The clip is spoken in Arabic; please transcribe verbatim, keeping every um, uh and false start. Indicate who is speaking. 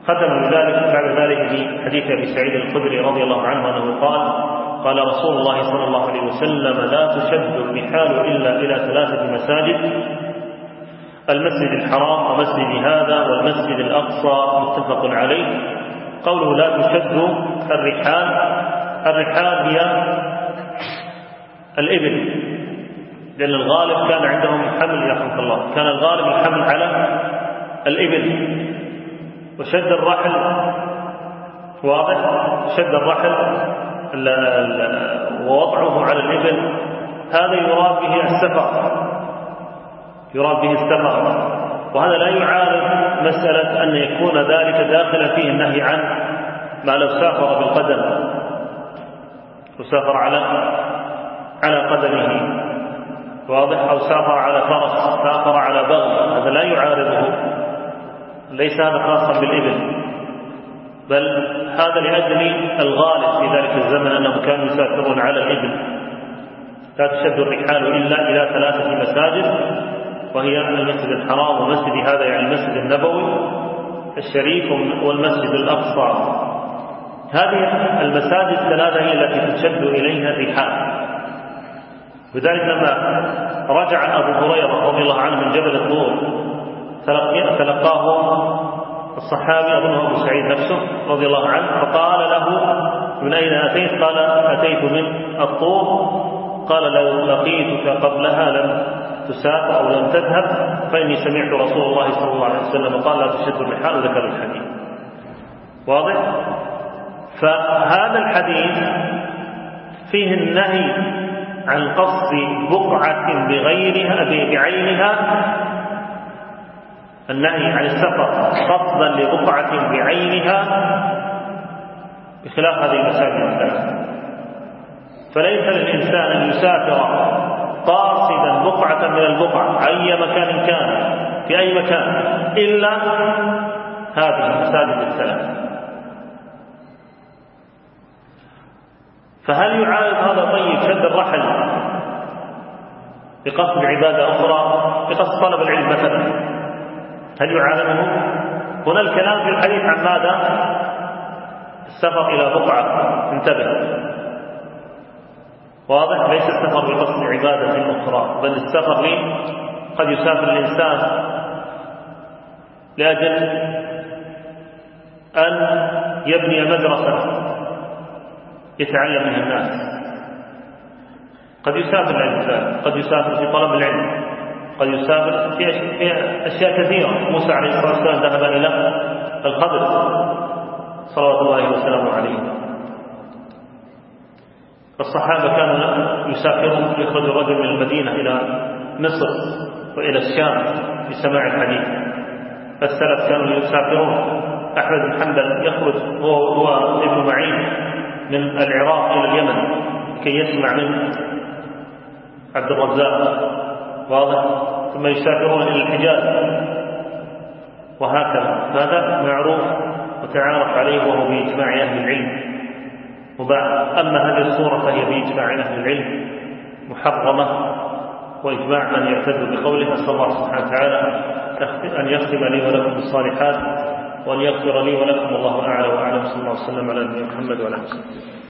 Speaker 1: ختم بذلك بعد ذلك بحديث أبي سعيد الخدري رضي الله عنه أنه قال قال رسول الله صلى الله عليه وسلم: لا تشد الرحال إلا إلى ثلاثة مساجد: المسجد الحرام ومسجد هذا والمسجد الأقصى، متفق عليه. قوله لا تشد الرحال، الرحال هي الإبل، لأن الغالب كان عندهم حمل يرحمك الله، كان الغالب الحمل على الإبل، وشد الرحل واضح، شد الرحل ووضعه على الإبل هذا يراد به السفر، يراد به السفر، وهذا لا يعارض مسألة أن يكون ذلك داخلا فيه النهي عن ما لو سافر بالقدم، وسافر على على قدمه واضح، أو سافر على فرس، سافر على بغل، هذا لا يعارضه، ليس هذا خاصا بالإبل، بل هذا لأجل الغالب في ذلك الزمن أنهم كانوا يسافرون على الإبل. لا تشد الرحال إلا إلى ثلاثة مساجد، وهي المسجد الحرام ومسجد هذا يعني المسجد النبوي الشريف والمسجد الأقصى. هذه المساجد الثلاثة هي التي تشد إليها الرحال. وذلك لما رجع أبو هريرة رضي الله عنه من جبل الطور تلقاه الصحابي أظنه أبو سعيد نفسه رضي الله عنه، فقال له: من أين أتيت؟ قال: أتيت من الطور. قال: لو لقيتك قبلها لم تسافر أو لم تذهب، فإني سمعت رسول الله صلى الله عليه وسلم قال: لا تشد الرحال، وذكر الحديث واضح. فهذا الحديث فيه النهي عن قصد بقعة بغيرها بعينها، النهي عن السفر قصدا لبقعة بعينها بخلاف هذه المساجد الثلاثة. فليس للإنسان أن يسافر قاصدا بقعة من البقع أي مكان كان في أي مكان إلا هذه المساجد الثلاثة. فهل يعارض هذا طيب شد الرحل بقصد عبادة أخرى، بقصد طلب العلم مثلا، هل يعارضه؟ هنا الكلام في الحديث عن ماذا؟ السفر إلى بقعة، انتبه واضح، ليس السفر بقصد عبادة أخرى، بل السفر لي قد يسافر الإنسان لأجل أن يبني مدرسة يتعلم منها الناس، قد يسافر الإنسان، قد يسافر في طلب العلم، قد يسافر في أشياء كثيرة. موسى عليه الصلاة والسلام ذهب إلى الخضر صلوات الله وسلامه عليه. الصحابة كانوا يسافرون، يخرج الرجل من المدينة إلى مصر وإلى الشام لسماع الحديث. السلف كانوا يسافرون، أحمد بن حنبل يخرج هو وابن معين من العراق إلى اليمن كي يسمع من عبد الرزاق واضح، ثم يسافرون إلى الحجاز وهكذا. هذا معروف وتعارف عليه وهو بإجماع أهل العلم. وبعد أما هذه الصورة فهي بإجماع أهل العلم محرمة، وإجماع من يعتد بقوله. أسأل الله سبحانه وتعالى أن يختم لي ولكم بالصالحات، وأن يغفر لي ولكم. الله أعلى وأعلم. صلى الله وسلم على نبينا محمد وعلى آله وصحبه.